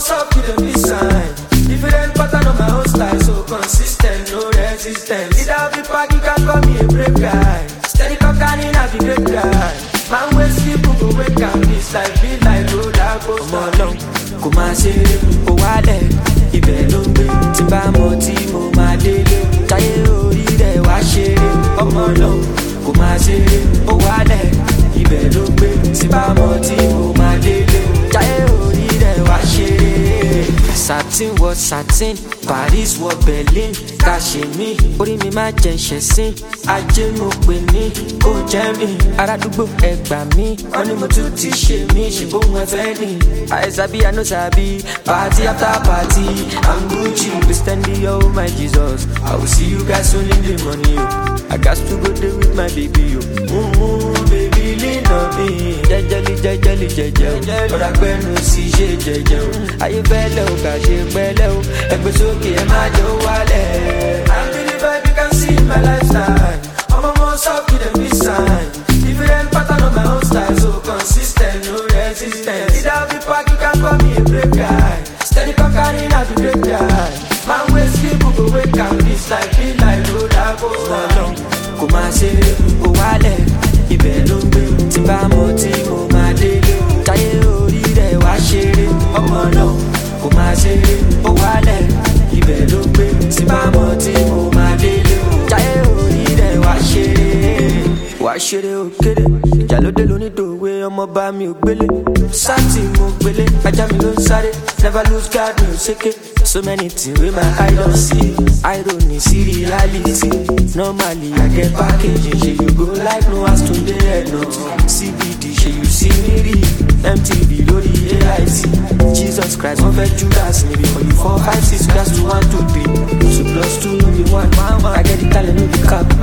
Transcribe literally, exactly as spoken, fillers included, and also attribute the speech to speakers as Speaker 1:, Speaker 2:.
Speaker 1: what's up with the miss sign? Different pattern on my own style, so consistent, no resistance. Without the park, you can call me a brave guy. Steady cocaine, I'll be great guy. Man, when sleep, go wake up. This life be like roller coaster. Come along, come and say, oh, wale. Ibẹ̀ ló ń gbé, tí bá mọ̀ tí mo máa délé. Táyé orí rẹ̀ wá ṣeré. Ọmọ náà kò máa ṣeré, ó wálẹ̀. Ibẹ̀ ló ń gbé, tí bá mọ̀ tí mo máa délé. Táyé orí rẹ̀ wá ṣeré. Satin wọ satin, Paris wọ Berlin. Ká ṣe mí, orí mi máa jẹ ṣẹ̀sín. Ajé mo pè ní kò jẹ́ mi. Arádúgbò ẹ gbà mí, wọ́n ní mo tún ti ṣe mí. Ṣé bóun ẹ fẹ́ ni? Àìsàbí àná sàbí, party after party. I'm Gucci, Christian Dior, my Jesus. I will see you guys soon in the money, yo. I got to go there with my baby, yo. Mmm, baby, lean on me. Jẹjẹli, jẹjẹli, jẹjẹ. Ọ̀rọ̀ àgbẹ̀nu sì ṣe jẹjẹ o. Ayé fẹ́lẹ̀ o, kà ṣe pẹ́lẹ́ o. Ẹgbẹ́ sókè ẹ má jẹ́ ó wálẹ̀. I'm really vibe, you can see my lifestyle. I'm almost up with a miss sign. Different pattern on my own style, so consistent, no resistance. Without the park, you can call me a brave guy. Steady cocaine, I'll be great guy. Man, when sleep, go wake up. This life be like roller coaster. Kò máa ṣe ó wálẹ̀, ibẹ̀ ló ń gbé. Tí bá mọ̀ tí mo máa délé. Táyé orí rẹ̀ wá ṣeré. Ọmọ náà kò máa ṣe ó wálẹ̀, ibẹ̀ ló ń gbé. Tí bá mọ̀ tí mo máa délé. Táyé orí rẹ̀ wá ṣeré. Wá ṣeré òkèlè, ìjà ló dé lónídòwe, ọmọ bá mi ò gbélé. Sáàtì mo gbélé, ajá mi ló ń sáré. Never lose guard, mi ò ṣéké. So many things with my eye don't see. Irony, see reality. Normally I get packaging. She you go like no ass to the head no. C B D, she you see me read. M T V, Lodi, A I C. Jesus Christ, one fed Judas. Maybe for you four, five, six, class two, one, two, three. Two plus two, no be one. I get the talent, no be cap.